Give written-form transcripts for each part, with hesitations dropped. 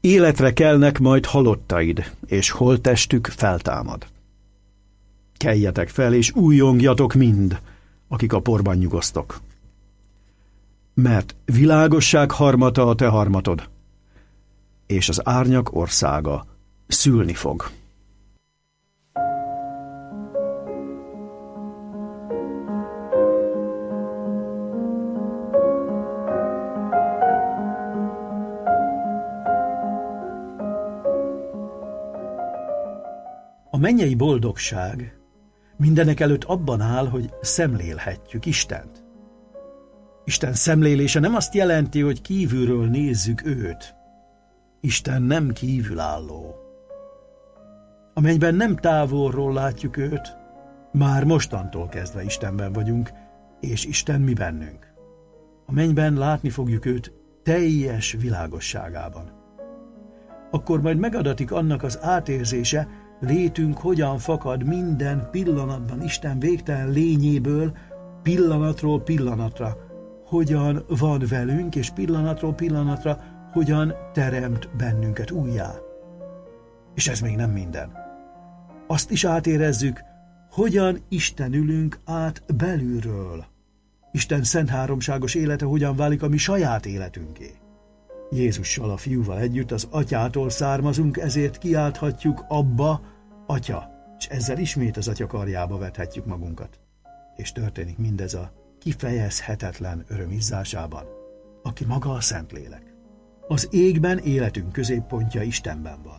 Életre kelnek majd halottaid, és holttestük feltámad. Keljetek fel, és újjongjatok mind, akik a porban nyugosztok. Mert világosság harmata a te harmatod, és az árnyak országa szülni fog. A mennyei boldogság mindenek előtt abban áll, hogy szemlélhetjük Istent. Isten szemlélése nem azt jelenti, hogy kívülről nézzük őt. Isten nem kívülálló. A mennyben nem távolról látjuk őt, már mostantól kezdve Istenben vagyunk, és Isten mi bennünk. A mennyben látni fogjuk őt teljes világosságában. Akkor majd megadatik annak az átérzése, létünk hogyan fakad minden pillanatban Isten végtelen lényéből, pillanatról pillanatra, hogyan van velünk, és pillanatról pillanatra hogyan teremt bennünket újjá. És ez még nem minden. Azt is átérezzük, hogyan Istenülünk át belülről. Isten szent háromságos élete hogyan válik a mi saját életünké. Jézussal, a Fiúval együtt az Atyától származunk, ezért kiálthatjuk Abba, Atya, és ezzel ismét az Atya karjába vethetjük magunkat. És történik mindez a kifejezhetetlen öröm izzásában, aki maga a Szentlélek. Az égben életünk középpontja Istenben van.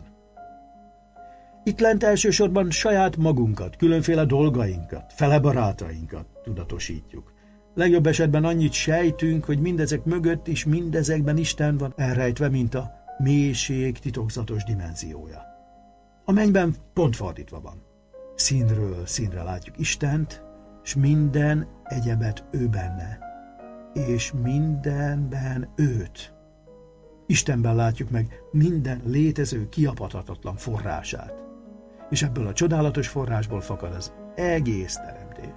Itt lent elsősorban saját magunkat, különféle dolgainkat, fele barátainkat tudatosítjuk. Legjobb esetben annyit sejtünk, hogy mindezek mögött is mindezekben Isten van elrejtve, mint a mélység titokzatos dimenziója. A mennyben pont fordítva van. Színről színre látjuk Istent, és minden egyebet ő benne, és mindenben őt. Istenben látjuk meg minden létező, kiapadhatatlan forrását, és ebből a csodálatos forrásból fakad az egész teremtés.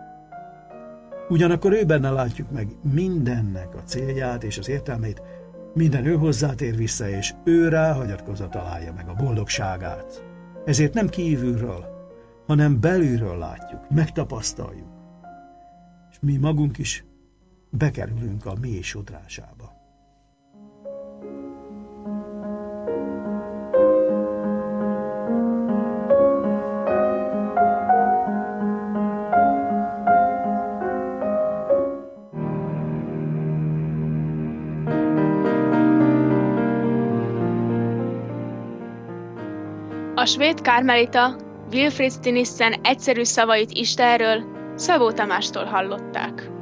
Ugyanakkor ő benne látjuk meg mindennek a célját és az értelmét, minden ő hozzátér vissza, és ő rá hagyatkozva találja meg a boldogságát. Ezért nem kívülről, hanem belülről látjuk, megtapasztaljuk, és mi magunk is bekerülünk a mély sodrásába. A svéd kármelita Wilfrid Stinissen egyszerű szavait Istenről Szabó Tamástól hallották.